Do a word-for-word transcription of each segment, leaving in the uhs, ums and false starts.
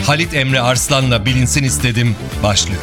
Halit Emre Arslan'la Bilinsin İstedim başlıyor.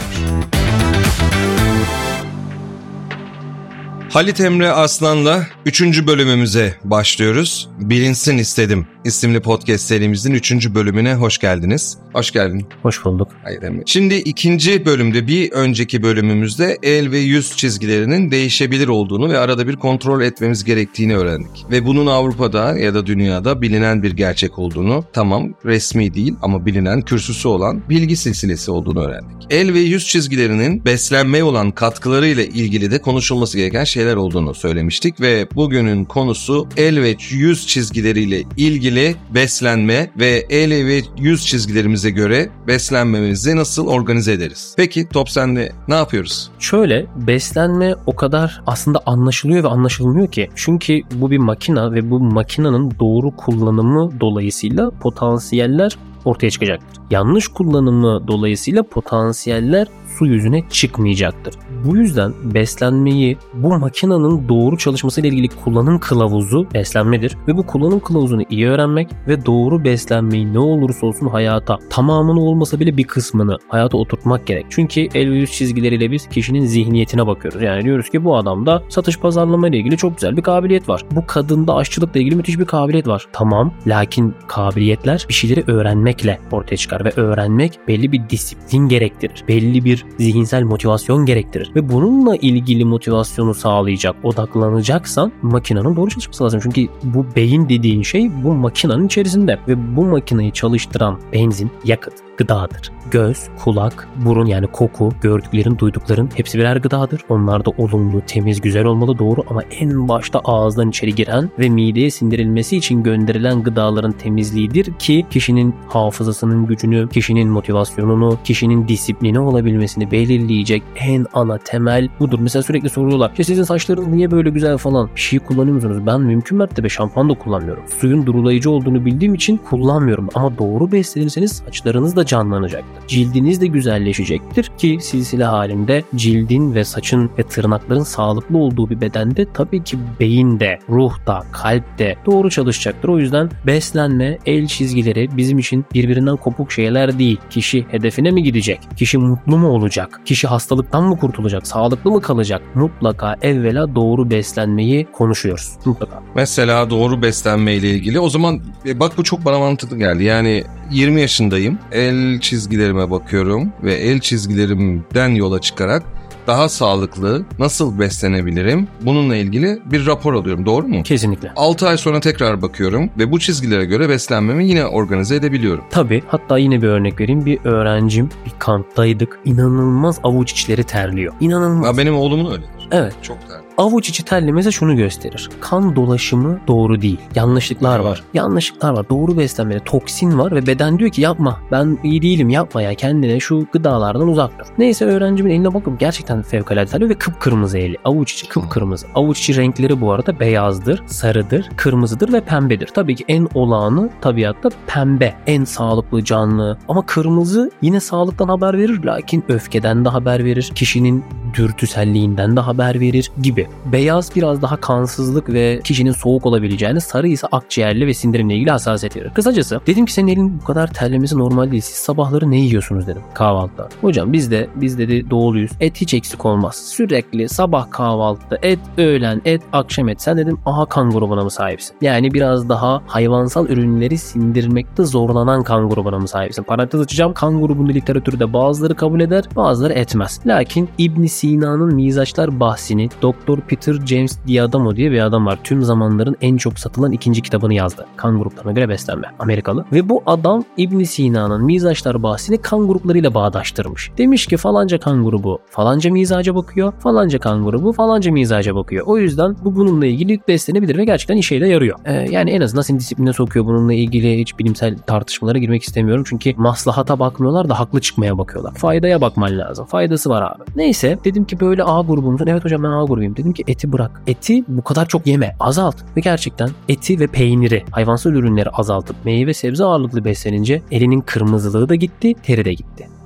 Halit Emre Arslan'la üçüncü bölümümüze başlıyoruz. Bilinsin İstedim isimli podcast serimizin üçüncü bölümüne hoş geldiniz. Hoş geldin. Hoş bulduk. Hayır Emre. Şimdi ikinci bölümde bir önceki bölümümüzde el ve yüz çizgilerinin değişebilir olduğunu ve arada bir kontrol etmemiz gerektiğini öğrendik. Ve bunun Avrupa'da ya da dünyada bilinen bir gerçek olduğunu, tamam resmi değil ama bilinen kürsüsü olan bilgi silsilesi olduğunu öğrendik. El ve yüz çizgilerinin beslenmeye olan katkılarıyla ilgili de konuşulması gereken şeyler olduğunu söylemiştik ve bugünün konusu el ve yüz çizgileriyle ilgili beslenme ve el ve yüz çizgilerimize göre beslenmemizi nasıl organize ederiz? Peki top sende, ne yapıyoruz? Şöyle, beslenme o kadar aslında anlaşılıyor ve anlaşılmıyor ki. Çünkü bu bir makina ve bu makinanın doğru kullanımı dolayısıyla potansiyeller ortaya çıkacaktır. Yanlış kullanımı dolayısıyla potansiyeller su yüzüne çıkmayacaktır. Bu yüzden beslenmeyi, bu makinanın doğru çalışmasıyla ilgili kullanım kılavuzu beslenmedir ve bu kullanım kılavuzunu iyi öğrenmek ve doğru beslenmeyi ne olursa olsun hayata, tamamını olmasa bile bir kısmını hayata oturtmak gerek. Çünkü el ve yüz çizgileriyle biz kişinin zihniyetine bakıyoruz. Yani diyoruz ki bu adamda satış pazarlama ile ilgili çok güzel bir kabiliyet var. Bu kadında aşçılıkla ilgili müthiş bir kabiliyet var. Tamam, lakin kabiliyetler bir şeyleri öğrenmekle ortaya çıkar ve öğrenmek belli bir disiplin gerektirir. Belli bir zihinsel motivasyon gerektirir. Ve bununla ilgili motivasyonu sağlayacak, odaklanacaksan makinenin doğru çalışması lazım. Çünkü bu beyin dediğin şey bu makinenin içerisinde ve bu makineyi çalıştıran benzin, yakıt, gıdadır. Göz, kulak, burun yani koku, gördüklerin, duydukların hepsi birer gıdadır. Onlar da olumlu, temiz, güzel olmalı, doğru ama en başta ağızdan içeri giren ve mideye sindirilmesi için gönderilen gıdaların temizliğidir ki kişinin hafızasının gücünü, kişinin motivasyonunu, kişinin disiplini olabilmesini belirleyecek en ana temel budur. Mesela sürekli soruyorlar. İşte sizin saçlarınız niye böyle güzel falan? Bir şey kullanıyor musunuz? Ben mümkün mertebe şampuan da kullanmıyorum. Suyun durulayıcı olduğunu bildiğim için kullanmıyorum. Ama doğru beslenirseniz saçlarınız da canlanacaktır. Cildiniz de güzelleşecektir ki silsile halinde cildin ve saçın ve tırnakların sağlıklı olduğu bir bedende tabii ki beyin de, ruh da, kalp de doğru çalışacaktır. O yüzden beslenme, el çizgileri bizim için birbirinden kopuk şeyler değil. Kişi hedefine mi gidecek? Kişi mutlu mu olacak? Kişi hastalıktan mı kurtulacak? Sağlıklı mı kalacak? Mutlaka evvela doğru beslenmeyi konuşuyoruz. Mutlaka. Mesela doğru beslenme ile ilgili. O zaman bak bu çok bana mantıklı geldi. Yani yirmi yaşındayım. El çizgilerime bakıyorum ve el çizgilerimden yola çıkarak daha sağlıklı nasıl beslenebilirim? Bununla ilgili bir rapor alıyorum. Doğru mu? Kesinlikle. altı ay sonra tekrar bakıyorum ve bu çizgilere göre beslenmemi yine organize edebiliyorum. Tabii. Hatta yine bir örnek vereyim. Bir öğrencim, bir kamptaydık. İnanılmaz avuç içleri terliyor. İnanılmaz. Ya benim oğlumun öyledir. Evet. Çok terliyor. Avuç içi terlemesi şunu gösterir. Kan dolaşımı doğru değil. Yanlışlıklar var. Yanlışlıklar var. Doğru beslenmede toksin var ve beden diyor ki yapma. Ben iyi değilim, yapma ya. Kendine şu gıdalardan uzak dur. Neyse öğrencimin eline bakıp gerçekten fevkalade terliyor ve kıpkırmızı eli. Avuç içi kıpkırmızı. Avuç içi renkleri bu arada beyazdır, sarıdır, kırmızıdır ve pembedir. Tabii ki en olağanı tabiatta pembe. En sağlıklı, canlı. Ama kırmızı yine sağlıktan haber verir. Lakin öfkeden de haber verir. Kişinin dürtüselliğinden de haber verir gibi. Beyaz biraz daha kansızlık ve kişinin soğuk olabileceğini, sarı ise akciğerle ve sindirimle ilgili hassasiyet verir. Kısacası dedim ki senin elin bu kadar terlemesi normal değil. Siz sabahları ne yiyorsunuz dedim kahvaltıda. Hocam biz de biz dedi doğuluyuz. Et hiç eksik olmaz. Sürekli sabah kahvaltıda et, öğlen et, akşam et. Sen dedim aha kan grubuna mı sahipsin? Yani biraz daha hayvansal ürünleri sindirmekte zorlanan kan grubuna mı sahipsin? Parantez açacağım. Kan grubunu literatürde bazıları kabul eder, bazıları etmez. Lakin İbn Sina'nın Mizaçlar bahsini Doktor Peter James Diadamo diye bir adam var. Tüm zamanların en çok satılan ikinci kitabını yazdı. Kan gruplarına göre beslenme. Amerikalı. Ve bu adam İbn Sina'nın Mizaçlar bahsini kan gruplarıyla bağdaştırmış. Demiş ki falanca kan grubu falanca mizaca bakıyor. Falanca kan grubu falanca mizaca bakıyor. O yüzden bu bununla ilgili beslenebilir ve gerçekten işe de yarıyor. Ee, yani en azından seni disipline sokuyor. Bununla ilgili hiç bilimsel tartışmalara girmek istemiyorum. Çünkü maslahata bakmıyorlar da haklı çıkmaya bakıyorlar. Faydaya bakman lazım. Faydası var abi. Neyse dedim ki böyle A grubumsun. Evet hocam ben A grubuyum. Dedim ki eti bırak. Eti bu kadar çok yeme. Azalt. Ve gerçekten eti ve peyniri, hayvansal ürünleri azaltıp meyve sebze ağırlıklı beslenince elinin kırmızılığı da gitti, teri de gitti.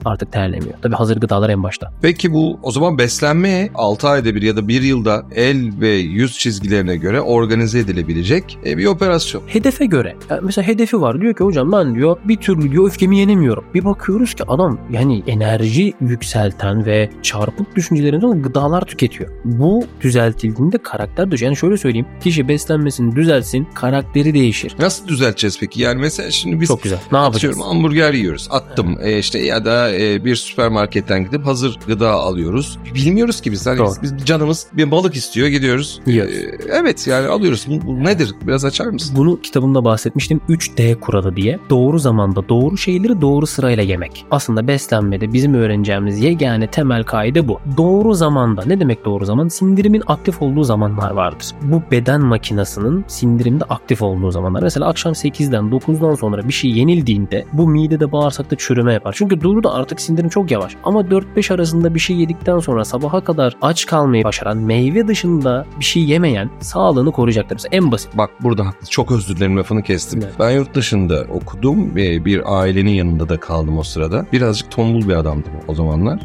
artık terlemiyor. Tabii hazır gıdalar en başta. Peki bu o zaman beslenme altı ayda bir ya da bir yılda el ve yüz çizgilerine göre organize edilebilecek bir operasyon. Hedefe göre. Yani mesela hedefi var. Diyor ki hocam ben diyor bir türlü diyor öfkemi yenemiyorum. Bir bakıyoruz ki adam yani enerji yükselten ve çarpık düşüncelerinden gıdalar tüketiyor. Bu düzeltildiğinde karakter düşüyor. Yani şöyle söyleyeyim. Kişi beslenmesini düzelsin, karakteri değişir. Nasıl düzelteceğiz peki? Yani mesela şimdi biz çok güzel. Ne yapacağız? Hamburger yiyoruz. Attım. Evet. E işte ya da e, bir süpermarketten gidip hazır gıda alıyoruz. Bilmiyoruz ki biz. Hani biz, biz canımız bir balık istiyor, gidiyoruz. Yiyoruz. E, evet yani alıyoruz. Bu, bu nedir? Biraz açar mısın? Bunu kitabımda bahsetmiştim. üç D kuralı diye. Doğru zamanda doğru şeyleri doğru sırayla yemek. Aslında beslenmede bizim öğreneceğimiz yegane temel kaide bu. Doğru zamanda. Ne demek doğru zaman? Sindirimin aktif olduğu zamanlar vardır. Bu beden makinasının sindirimde aktif olduğu zamanlar. Mesela akşam sekizden dokuzdan sonra bir şey yenildiğinde bu midede bağırsakta çürüme yapar. Çünkü doğru artık sindirim çok yavaş. Ama dört beş arasında bir şey yedikten sonra sabaha kadar aç kalmayı başaran, meyve dışında bir şey yemeyen sağlığını koruyacaktır. Mesela en basit. Bak burada haklı. Çok özür dilerim lafını kestim. Evet. Ben yurt dışında okudum ve bir ailenin yanında da kaldım o sırada. Birazcık tombul bir adamdım o zamanlar.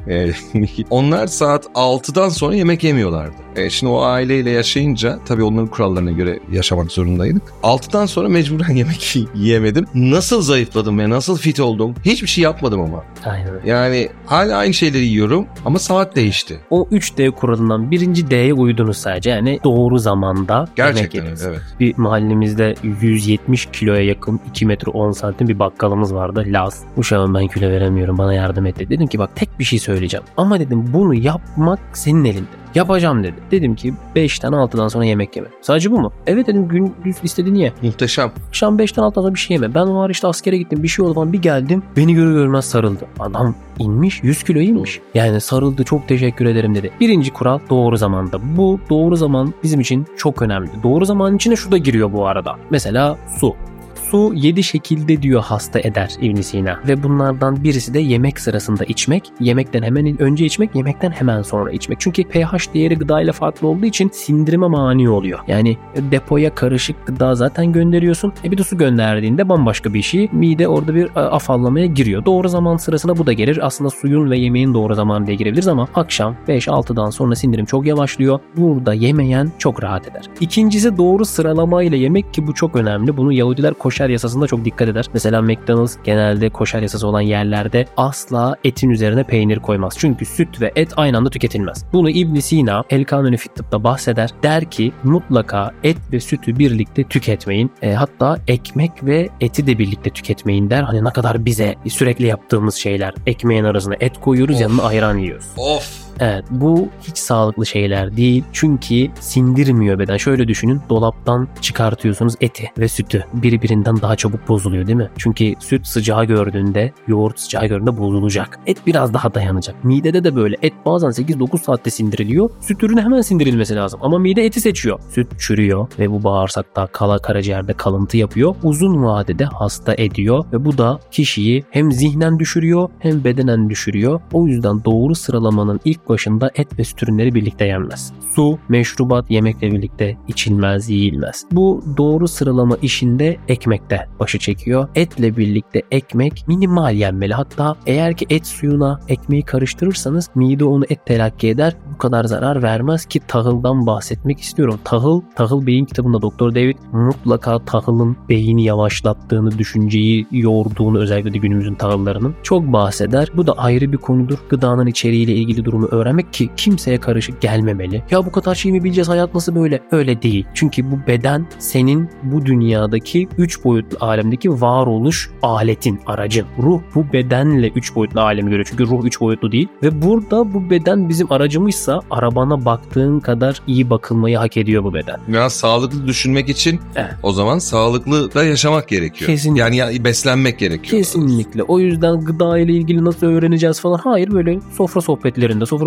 Onlar saat altıdan sonra yemek yemiyorlardı. E şimdi o aileyle yaşayınca tabii onların kurallarına göre yaşamak zorundaydık. altıdan sonra mecburen yemek yiyemedim. Nasıl zayıfladım ve nasıl fit oldum? Hiçbir şey yapmadım ama. Aynen. Yani hala aynı şeyleri yiyorum ama saat değişti. O üç D kuralından birinci D'ye uydunuz sadece. Yani doğru zamanda gerçekten yemek öyle, evet. Bir mahallemizde yüz yetmiş kiloya yakın iki metre on santim bir bakkalımız vardı. Laz. Uşağım ben kilo veremiyorum, bana yardım et dedi. Dedim ki bak tek bir şey söyleyeceğim. Ama dedim bunu yapmak senin elinde. Yapacağım dedi. Dedim ki beşten altıdan sonra yemek yeme. Sadece bu mu? Evet dedim, gündüz istediğini ye. Muhteşem. Akşam beşten altıdan sonra bir şey yeme. Ben var işte askere gittim, bir şey oldu falan, bir geldim. Beni görür görmez sarıldı. Adam inmiş, yüz kilo inmiş. Yani sarıldı, çok teşekkür ederim dedi. Birinci kural doğru zamanda. Bu doğru zaman bizim için çok önemli. Doğru zamanın içine şu da giriyor bu arada. Mesela su. Su yedi şekilde diyor hasta eder İbn Sina ve bunlardan birisi de yemek sırasında içmek, yemekten hemen önce içmek, yemekten hemen sonra içmek. Çünkü pH değeri gıdayla farklı olduğu için sindirime mani oluyor. Yani depoya karışık gıda zaten gönderiyorsun. E bir de su gönderdiğinde bambaşka bir şey. Mide orada bir afallamaya giriyor. Doğru zaman sırasına bu da gelir. Aslında suyun ve yemeğin doğru zamanı diye girebiliriz ama akşam beş altıdan sonra sindirim çok yavaşlıyor. Burada yemeyen çok rahat eder. İkincisi doğru sıralamayla yemek ki bu çok önemli. Bunu Yahudiler koşar yasasında çok dikkat eder. Mesela McDonald's genelde koşar yasası olan yerlerde asla etin üzerine peynir koymaz. Çünkü süt ve et aynı anda tüketilmez. Bunu İbn Sina El Kanuni Fit Tıb'da bahseder. Der ki mutlaka et ve sütü birlikte tüketmeyin. E, hatta ekmek ve eti de birlikte tüketmeyin der. Hani ne kadar bize sürekli yaptığımız şeyler. Ekmeğin arasına et koyuyoruz, of, yanına ayran yiyoruz. Of. Evet, bu hiç sağlıklı şeyler değil. Çünkü sindirmiyor beden. Şöyle düşünün, dolaptan çıkartıyorsunuz eti ve sütü. Birbirinden daha çabuk bozuluyor değil mi? Çünkü süt sıcağı gördüğünde, yoğurt sıcağı gördüğünde bozulacak. Et biraz daha dayanacak. Midede de böyle. Et bazen sekiz dokuz saatte sindiriliyor. Süt ürünü hemen sindirilmesi lazım. Ama mide eti seçiyor. Süt çürüyor ve bu bağırsakta, kala karaciğerde kalıntı yapıyor. Uzun vadede hasta ediyor ve bu da kişiyi hem zihnen düşürüyor hem bedenen düşürüyor. O yüzden doğru sıralamanın ilk başında et ve süt ürünleri birlikte yenmez. Su, meşrubat yemekle birlikte içilmez, yiyilmez. Bu doğru sıralama işinde ekmekte başı çekiyor. Etle birlikte ekmek minimal yenmeli. Hatta eğer ki et suyuna ekmeği karıştırırsanız mide onu et telakki eder. Bu kadar zarar vermez ki tahıldan bahsetmek istiyorum. Tahıl, Tahıl Beyin kitabında Doktor David mutlaka tahılın beyni yavaşlattığını, düşünceyi yorduğunu, özellikle de günümüzün tahıllarının çok bahseder. Bu da ayrı bir konudur. Gıdanın içeriğiyle ilgili durumu öğrenmek ki kimseye karışık gelmemeli. Ya bu kadar şey mi bileceğiz, hayat nasıl böyle? Öyle değil. Çünkü bu beden senin bu dünyadaki üç boyutlu alemdeki varoluş aletin, aracın. Ruh bu bedenle üç boyutlu alemi görüyor. Çünkü ruh üç boyutlu değil. Ve burada bu beden bizim aracımızsa arabana baktığın kadar iyi bakılmayı hak ediyor bu beden. Biraz sağlıklı düşünmek için evet, o zaman sağlıklı da yaşamak gerekiyor. Kesinlikle. Yani, yani beslenmek gerekiyor. Kesinlikle. O yüzden gıda ile ilgili nasıl öğreneceğiz falan. Hayır, böyle sofra sohbetlerinde, sofra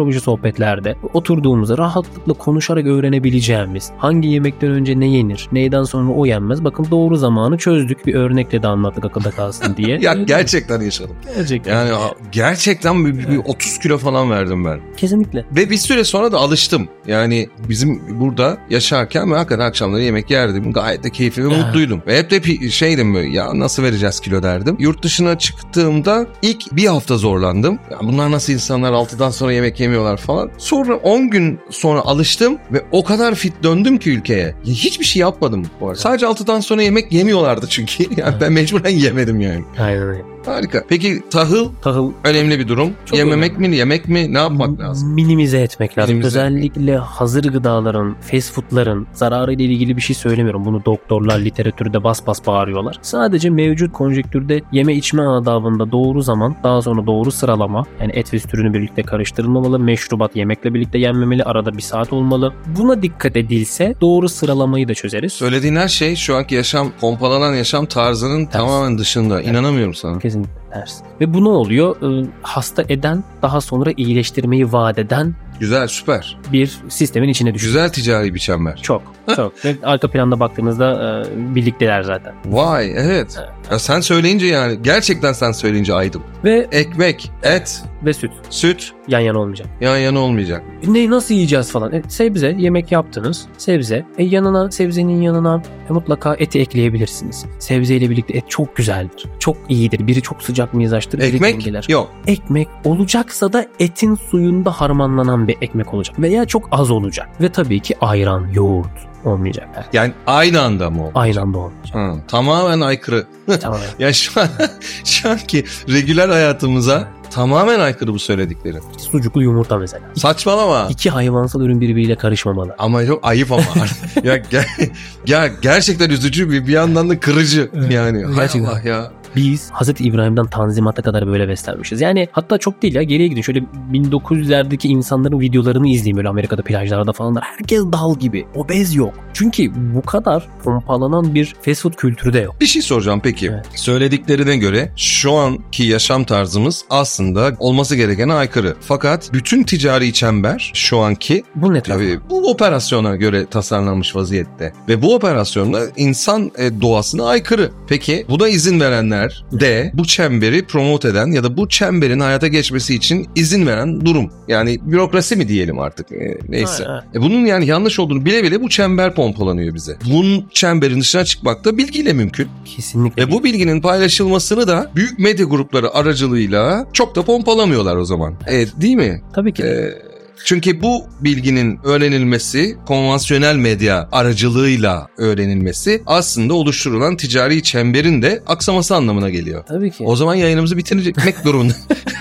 soru başı sohbetlerde oturduğumuzda rahatlıkla konuşarak öğrenebileceğimiz, hangi yemekten önce ne yenir, neyden sonra o yenmez. Bakın doğru zamanı çözdük. Bir örnekle de anlattık akılda kalsın diye. Ya gerçekten yaşadım. Gerçekten. Yani gerçekten bir, bir otuz kilo falan verdim ben. Kesinlikle. Ve bir süre sonra da alıştım. Yani bizim burada yaşarken ben hakikaten akşamları yemek yerdim. Gayet de keyifli ve mutluydum. Ve hep de şeydim böyle, ya nasıl vereceğiz kilo derdim. Yurt dışına çıktığımda ilk bir hafta zorlandım. Ya bunlar nasıl insanlar altıdan sonra yemek yemiyorlar falan. Sonra on gün sonra alıştım ve o kadar fit döndüm ki ülkeye. Ya hiçbir şey yapmadım bu arada. Sadece altıdan sonra yemek yemiyorlardı çünkü. Yani ben mecburen yemedim yani. Aynen öyle. Harika. Peki tahıl, tahıl önemli bir durum. Çok yememek önemli mi, yemek mi? Ne yapmak lazım? Minimize etmek lazım. Minimize Özellikle etmek. Hazır gıdaların, fast foodların zararıyla ilgili bir şey söylemiyorum. Bunu doktorlar literatürde bas bas bağırıyorlar. Sadece mevcut konjektürde yeme içme adabında doğru zaman, daha sonra doğru sıralama, yani et ve süt ürünü birlikte karıştırılmamalı, meşrubat yemekle birlikte yenmemeli, arada bir saat olmalı. Buna dikkat edilse doğru sıralamayı da çözeriz. Söylediğin her şey şu anki yaşam, pompalanan yaşam tarzının Ters. tamamen dışında. Ters. İnanamıyorum sana. Kesinlikle ters. Ve bu ne oluyor? Ee, hasta eden, daha sonra iyileştirmeyi vaat eden güzel, süper. Bir sistemin içine düşüyor. Güzel ticari bir çember. Çok, çok. Ve arka planda baktığınızda e, birlikteler zaten. Vay, evet. evet. Ya sen söyleyince yani, gerçekten sen söyleyince aydım. Ve ekmek, et ve süt. Süt yan yana olmayacak. Yan yana olmayacak. Ne, nasıl yiyeceğiz falan? E, sebze, yemek yaptınız. Sebze. E, yanına, sebzenin yanına e, mutlaka eti ekleyebilirsiniz. Sebzeyle birlikte et çok güzeldir. Çok iyidir. Biri çok sıcak mizaçtır. Ekmek dengeler. yok. Ekmek olacaksa da etin suyunda harmanlanan bir ekmek olacak. Veya çok az olacak. Ve tabii ki ayran, yoğurt olmayacak. Yani aynı anda mı olacak? Aynı anda olmayacak. Ha, tamamen aykırı. Tamamen. Ya şu an, şu anki regüler hayatımıza tamamen aykırı bu söyledikleri. Sucuklu yumurta mesela. Saçmalama. İki hayvansal ürün birbiriyle karışmamalı. Ama çok ayıp ama. ya, ger- ya gerçekten üzücü bir, bir yandan da kırıcı yani. Hay Allah ya. Biz Hazreti İbrahim'den Tanzimat'a kadar böyle beslenmişiz. Yani hatta çok değil ya, geriye gidin. Şöyle bin dokuz yüzlerdeki insanların videolarını izleyin, böyle Amerika'da plajlarda falanlar. Herkes dal gibi. Obez yok. Çünkü bu kadar pompalanan bir fast food kültürü de yok. Bir şey soracağım peki. Evet. Söylediklerine göre şu anki yaşam tarzımız aslında olması gerekene aykırı. Fakat bütün ticari çember şu anki bu ne tabii bu operasyona göre tasarlanmış vaziyette. Ve bu operasyonda insan doğasına aykırı. Peki buna izin verenler de bu çemberi promote eden ya da bu çemberin hayata geçmesi için izin veren durum. Yani bürokrasi mi diyelim artık, e, neyse. Ha, ha. E bunun yani yanlış olduğunu bile bile bu çember pompalanıyor bize. Bunun çemberin dışına çıkmak da bilgiyle mümkün. Kesinlikle. Ve bu bilginin paylaşılmasını da büyük medya grupları aracılığıyla çok da pompalamıyorlar o zaman. E, değil mi? Tabii ki. E, Çünkü bu bilginin öğrenilmesi, konvansiyonel medya aracılığıyla öğrenilmesi aslında oluşturulan ticari çemberin de aksaması anlamına geliyor. Tabii ki. O zaman yayınımızı bitirmek durumunda.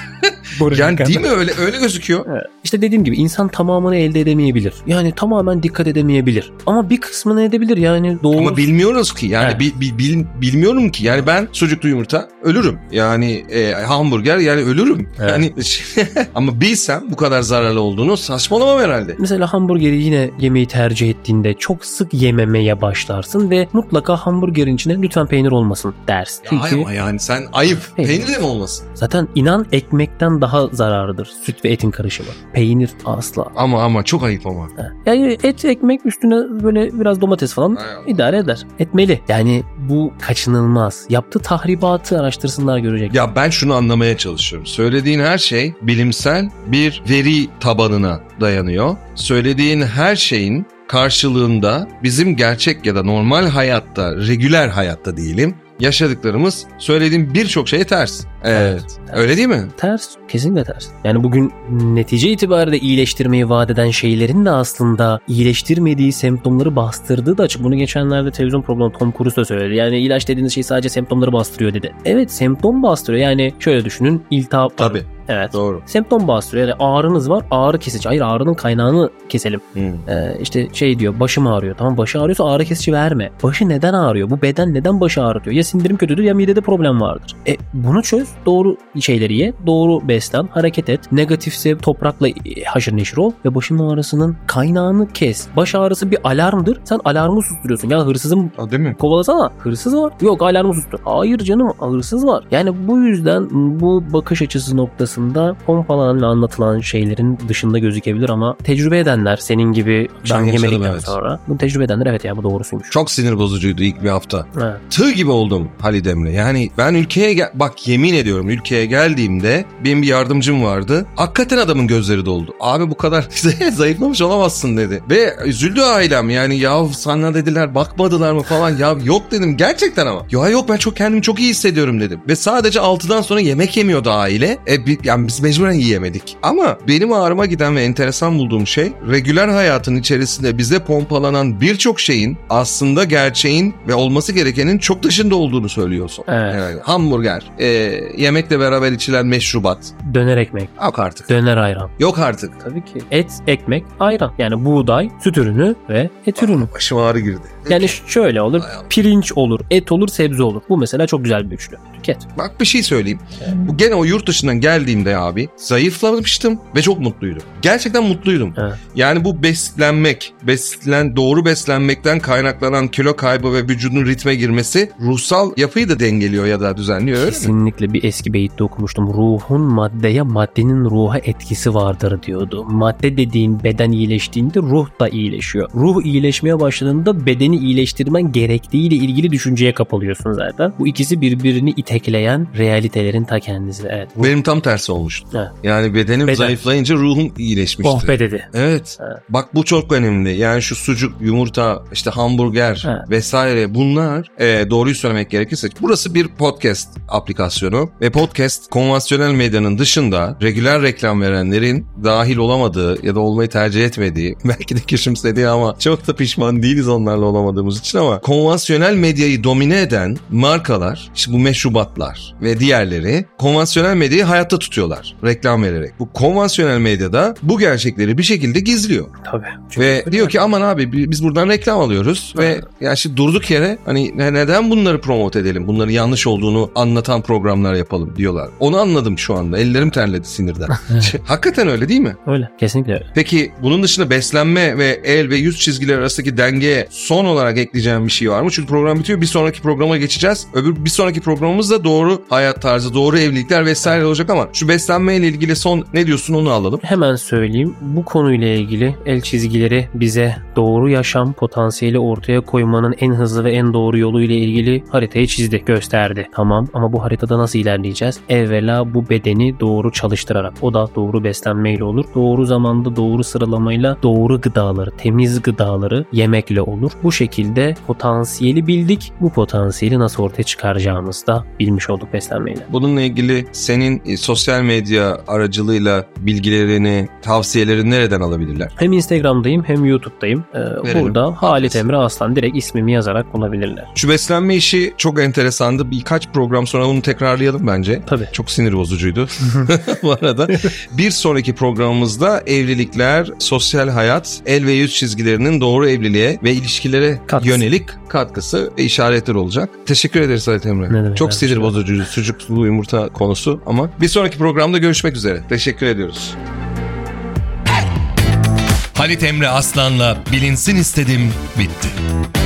Yani değil mi, öyle öyle gözüküyor. Evet. İşte dediğim gibi insan tamamını elde edemeyebilir. Yani tamamen dikkat edemeyebilir. Ama bir kısmını edebilir yani doğru. Ama bilmiyoruz ki yani evet. bil, bil, bil, bilmiyorum ki yani ben sucuklu yumurta ölürüm. Yani e, hamburger yani ölürüm. Evet. Yani ama bilsem bu kadar zararlı olduğunu saçmalamam herhalde. Mesela hamburgeri yine yemeği tercih ettiğinde çok sık yememeye başlarsın ve mutlaka hamburgerin içine lütfen peynir olmasın dersin. Ya Çünkü ama yani sen ayıp. Peynir. Peynir de mi olmasın? Zaten inan ekmekten daha zararlıdır süt ve etin karışımı. Peynir asla. Ama ama çok ayıp ama. Yani et, ekmek üstüne böyle biraz domates falan Hay idare eder. Etmeli. Yani bu kaçınılmaz. Yaptığı tahribatı araştırsınlar, görecek. Ya ben şunu anlamaya çalışıyorum. Söylediğin her şey bilimsel bir veri tabanına dayanıyor. Söylediğin her şeyin karşılığında bizim gerçek ya da normal hayatta, regüler hayatta diyelim, yaşadıklarımız söylediğim birçok şeye ters. Evet. Ters. Öyle değil mi? Ters. Kesinlikle ters. Yani bugün netice itibariyle iyileştirmeyi vaat eden şeylerin de aslında iyileştirmediği, semptomları bastırdığı da açık. Bunu geçenlerde televizyon programı Tom Cruise da söyledi. Yani ilaç dediğiniz şey sadece semptomları bastırıyor dedi. Evet, semptom bastırıyor. Yani şöyle düşünün, iltihap. Tabii. Evet. Doğru. Semptom bastırıyor. Yani ağrınız var, ağrı kesici. Hayır, ağrının kaynağını keselim. Hmm. Ee, işte şey diyor, başım ağrıyor. Tamam, başı ağrıyorsa ağrı kesici verme. Başı neden ağrıyor? Bu beden neden başı ağrıtıyor? Ya sindirim kötüdür ya midede problem vardır. E bunu çöz. Doğru şeyleri ye. Doğru beslen. Hareket et. Negatifse toprakla haşır neşir ol ve başın ağrısının kaynağını kes. Baş ağrısı bir alarmdır. Sen alarmı susturuyorsun. Ya hırsızım Ha, değil mi? kovalasana. Hırsız var. Yok, alarmı sustur. Hayır canım, hırsız var. Yani bu yüzden bu bakış açısı noktasında aslında pompalanan ve anlatılan şeylerin dışında gözükebilir ama tecrübe edenler senin gibi ben yemedikten evet. sonra bunu tecrübe edenler evet ya bu doğrusuymuş. Çok sinir bozucuydu ilk bir hafta. Evet. Tığ gibi oldum Halil Emre. Yani ben ülkeye gel- bak yemin ediyorum ülkeye geldiğimde benim bir yardımcım vardı. Hakikaten adamın gözleri doldu. Abi bu kadar zayıflamış olamazsın dedi. Ve üzüldü ailem yani ya sana dediler bakmadılar mı falan. Ya yok dedim gerçekten ama. Ya yok ben çok kendimi çok iyi hissediyorum dedim. Ve sadece altıdan sonra yemek yemiyordu aile. E, bi- yani biz mecburen yiyemedik. Ama benim ağrıma giden ve enteresan bulduğum şey regüler hayatın içerisinde bize pompalanan birçok şeyin aslında gerçeğin ve olması gerekenin çok dışında olduğunu söylüyorsun. Evet. Yani hamburger, e, yemekle beraber içilen meşrubat. Döner ekmek. Yok artık. Döner ayran. Yok artık. Tabii ki. Et, ekmek, ayran. Yani buğday, süt ürünü ve et ürünü. Başım ağrı girdi. Yani şöyle olur. Pirinç olur, et olur, sebze olur. Bu mesela çok güzel bir üçlü. Tüket. Bak bir şey söyleyeyim. Bu gene o yurt dışından geldiğimde abi zayıflamıştım ve çok mutluydum. Gerçekten mutluydum. Evet. Yani bu beslenmek, beslen doğru beslenmekten kaynaklanan kilo kaybı ve vücudun ritme girmesi ruhsal yapıyı da dengeliyor ya da düzenliyor öyle mi? Kesinlikle bir eski beyitte okumuştum. Ruhun maddeye, maddenin ruha etkisi vardır diyordu. Madde dediğin beden iyileştiğinde ruh da iyileşiyor. Ruh iyileşmeye başladığında bedeni iyileştirmen gerektiğiyle ilgili düşünceye kapılıyorsun zaten. Bu ikisi birbirini itekleyen realitelerin ta kendisi. Evet. Bu... Benim tam tersi olmuştu. Evet. Yani bedenim Beden. zayıflayınca ruhum iyileşmişti. Oh be dedi. Evet. Evet. Bak bu çok önemli. Yani şu sucuk, yumurta, işte hamburger Evet. vesaire bunlar e, doğruyu söylemek gerekirse burası bir podcast aplikasyonu ve podcast konvansiyonel medyanın dışında regüler reklam verenlerin dahil olamadığı ya da olmayı tercih etmediği belki de küçümsediği ama çok da pişman değiliz onlarla olamadığımız için ama konvansiyonel medyayı domine eden markalar işte bu meşrubatlar ve diğerleri konvansiyonel medyayı hayatta tutuyorlar reklam vererek. Bu konvansiyonel medyada bu gerçekleri bir şekilde gizliyor. Tabii. Çok Ve diyor ki aman abi biz buradan reklam alıyoruz Evet. ve yani şimdi durduk yere hani neden bunları promote edelim? Bunların yanlış olduğunu anlatan programlar yapalım diyorlar. Onu anladım şu anda. Ellerim terledi sinirden. Hakikaten öyle değil mi? Öyle. Kesinlikle öyle. Peki bunun dışında beslenme ve el ve yüz çizgileri arasındaki dengeye son olarak ekleyeceğim bir şey var mı? Çünkü program bitiyor. Bir sonraki programa geçeceğiz. Öbür bir sonraki programımızda doğru hayat tarzı, doğru evlilikler vesaire olacak ama şu beslenme ile ilgili son ne diyorsun onu alalım. Hemen söyleyeyim. Bu konuyla ilgili el çizgileri bize doğru yaşam potansiyeli ortaya koymanın en hızlı ve en doğru yolu ile ilgili haritayı çizdi, gösterdi. Tamam ama bu haritada nasıl ilerleyeceğiz? Evvela bu bedeni doğru çalıştırarak. O da doğru beslenmeyle olur. Doğru zamanda doğru sıralamayla doğru gıdaları, temiz gıdaları yemekle olur. Bu şekilde potansiyeli bildik. Bu potansiyeli nasıl ortaya çıkaracağımızı da bilmiş olduk beslenmeyle. Bununla ilgili senin e, sosyal medya aracılığıyla bilgilerini, tavsiyelerini nereden alabilirler? Hem Instagram'dayım hem YouTube'dayım. Ee, burada Halit Emre Aslan direkt ismimi yazarak bulabilirler. Şu beslenme işi çok enteresandı. Birkaç program sonra bunu tekrarlayalım bence. Tabii. Çok sinir bozucuydu bu arada. Bir sonraki programımızda evlilikler, sosyal hayat, el ve yüz çizgilerinin doğru evliliğe ve ilişkilere Katkısı. yönelik katkısı ve işaretler olacak. Teşekkür ederiz Halit Emre. Ne demek, Çok ben sinir teşekkür bozucuydu sucuklu yumurta konusu ama bir sonraki programda görüşmek üzere. Teşekkür ediyoruz. Halit Emre Aslan'la Bilinsin istedim bitti.